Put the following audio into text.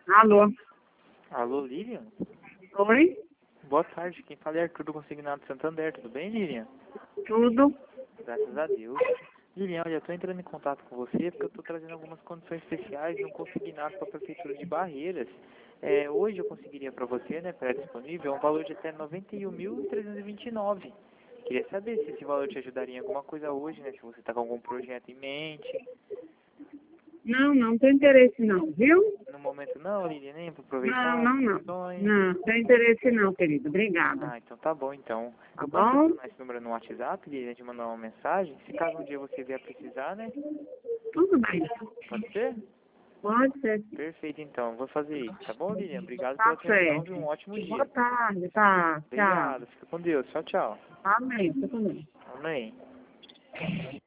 Alô? Alô, Lilian? Oi? Boa tarde, quem fala é Arthur do Consignado Santander, tudo bem, Lilian? Tudo? Graças a Deus. Lilian, olha, eu estou entrando em contato com você porque eu estou trazendo algumas condições especiais no consignado para a Prefeitura de Barreiras. Hoje eu conseguiria para você, né, pré-disponível, um valor de até R$ 91.329. Queria saber se esse valor te ajudaria em alguma coisa hoje, né, se você está com algum projeto em mente. Não tem interesse não, viu? No momento não, Lilian, nem para Não, aproveitar as não, não. condições. Não, tem interesse não, querido. Obrigada. Ah, então tá bom, então. Tá Eu posso bom? adicionar esse número no WhatsApp, Lilian, de mandar uma mensagem? Se caso um dia você vier precisar, né? Tudo bem. Pode ser? Pode ser. Perfeito, então. Vou fazer isso, tá bom, Lilian? Obrigado pela Tá atenção e certo. um ótimo Boa dia. tarde, tá. Tchau. Obrigado. Fica com Deus. Tchau, tchau. Amém. Você também. Amém.